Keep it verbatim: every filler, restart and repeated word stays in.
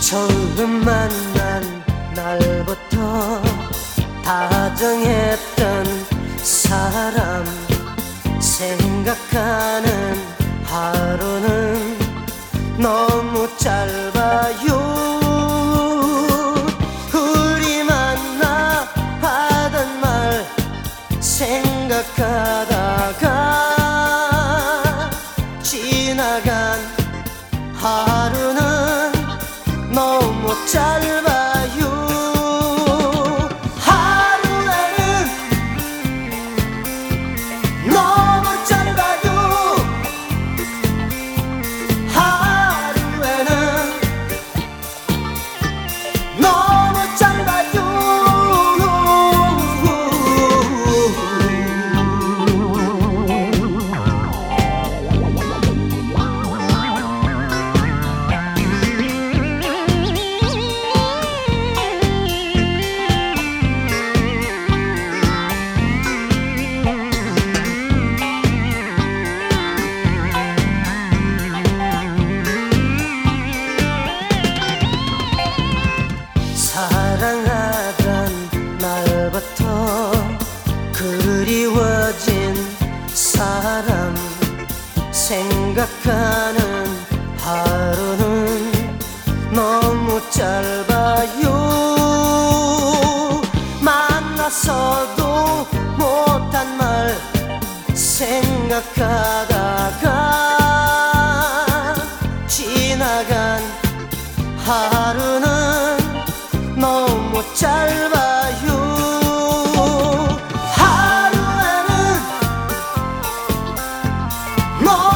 처음 만난 날부터 다정했던 사람 생각하는 하루는 너무 짧아요. 우리 만나 하던 말 생각하다가 지나간 하루는 너무 짧아요. 하루에는 너무 짧아요. 하루에는 너무 짧아요. 사랑하던 날부터 그리워진 사람 생각하는 하루는 너무 짧아요. 만나서도 못한 말 생각하다가 지나간 하루는 너무 짧아요. 하루에는 너